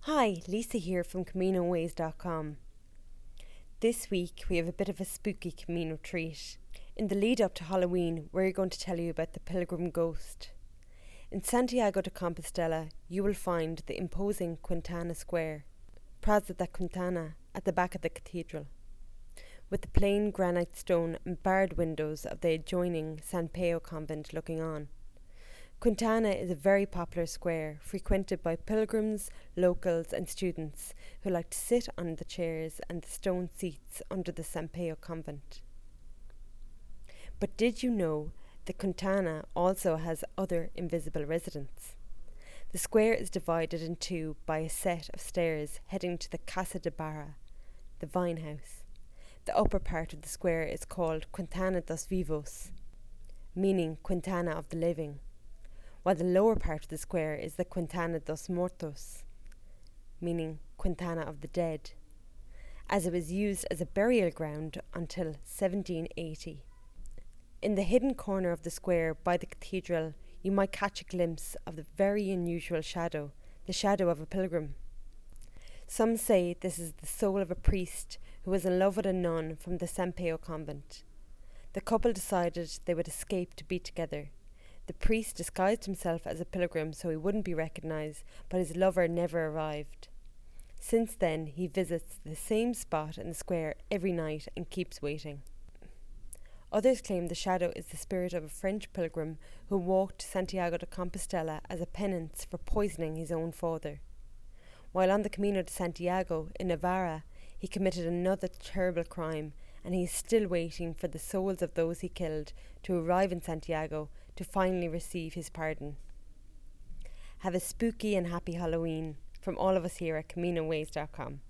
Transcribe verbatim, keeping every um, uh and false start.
Hi, Lisa here from Camino Ways dot com. This week we have a bit of a spooky Camino treat. In the lead up to Halloween, we're going to tell you about the Pilgrim Ghost. In Santiago de Compostela, you will find the imposing Quintana Square, Plaza de Quintana, at the back of the cathedral, with the plain granite stone and barred windows of the adjoining San Pio convent looking on. Quintana is a very popular square, frequented by pilgrims, locals and students who like to sit on the chairs and the stone seats under the San Pio convent. But did you know that Quintana also has other invisible residents? The square is divided in two by a set of stairs heading to the Casa de Barra, the vine house. The upper part of the square is called Quintana dos Vivos, meaning Quintana of the living, while the lower part of the square is the Quintana dos Mortos, meaning Quintana of the dead, as it was used as a burial ground until seventeen eighty. In the hidden corner of the square by the cathedral, you might catch a glimpse of the very unusual shadow, the shadow of a pilgrim. Some say this is the soul of a priest who was in love with a nun from the San Pio convent. The couple decided they would escape to be together. The priest disguised himself as a pilgrim so he wouldn't be recognised, but his lover never arrived. Since then, he visits the same spot in the square every night and keeps waiting. Others claim the shadow is the spirit of a French pilgrim who walked to Santiago de Compostela as a penance for poisoning his own father. While on the Camino de Santiago in Navarra, he committed another terrible crime, and he is still waiting for the souls of those he killed to arrive in Santiago to finally receive his pardon. Have a spooky and happy Halloween from all of us here at Camino Ways dot com.